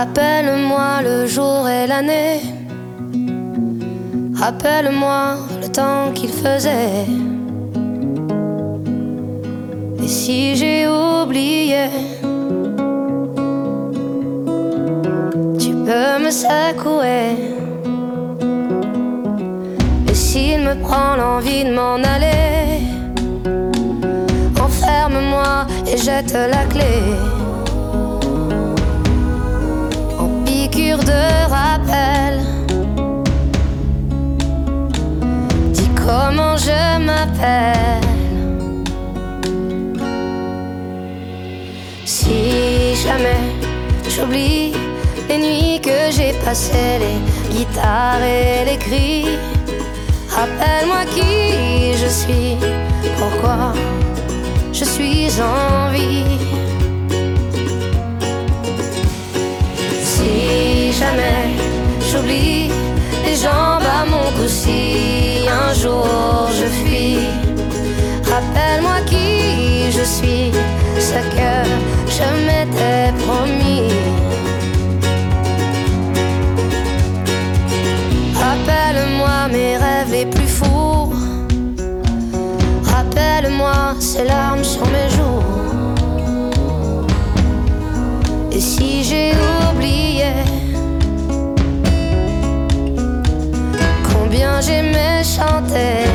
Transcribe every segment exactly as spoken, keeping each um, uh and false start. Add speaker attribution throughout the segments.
Speaker 1: Rappelle-moi le jour et l'année. Rappelle-moi le temps qu'il faisait. Et si j'ai oublié, tu peux me secouer. Et s'il me prend l'envie de m'en aller, enferme-moi et jette la clé. En piqûre de rappel, dis comment je m'appelle. Si jamais j'oublie les nuits que j'ai passées, les guitares et les cris, rappelle-moi qui je suis, pourquoi je suis en vie. Si jamais j'oublie les jambes à mon cou, si un jour je fuis, rappelle-moi qui je suis, ce que je m'étais promis. Rappelle-moi mes rêves les plus fous. Rappelle-moi ces larmes sur mes joues. Et si j'ai oublié combien j'aimais chanter,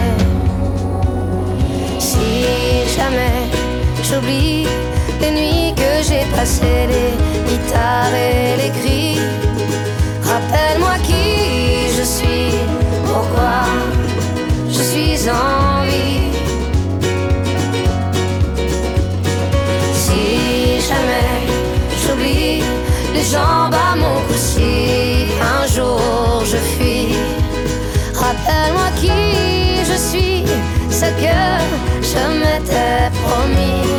Speaker 1: si jamais j'oublie les nuits que j'ai passées, les guitares et les cris, rappelle-moi qui je suis, pourquoi je suis en vie. Si jamais j'oublie les jambes à mon cou, si un jour je fuis, rappelle-moi qui je suis, ce que je m'étais promis.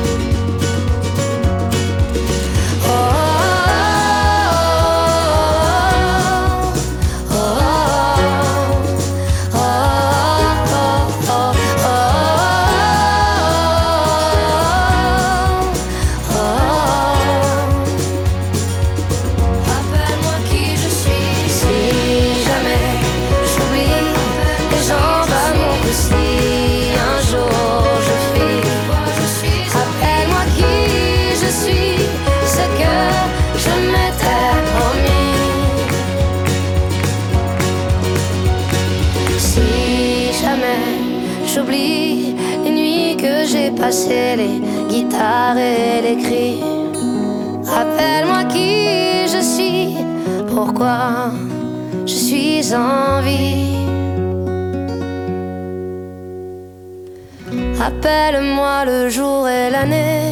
Speaker 1: J'oublie les nuits que j'ai passées, les guitares et les cris, rappelle-moi qui je suis, pourquoi je suis en vie. Rappelle-moi le jour et l'année.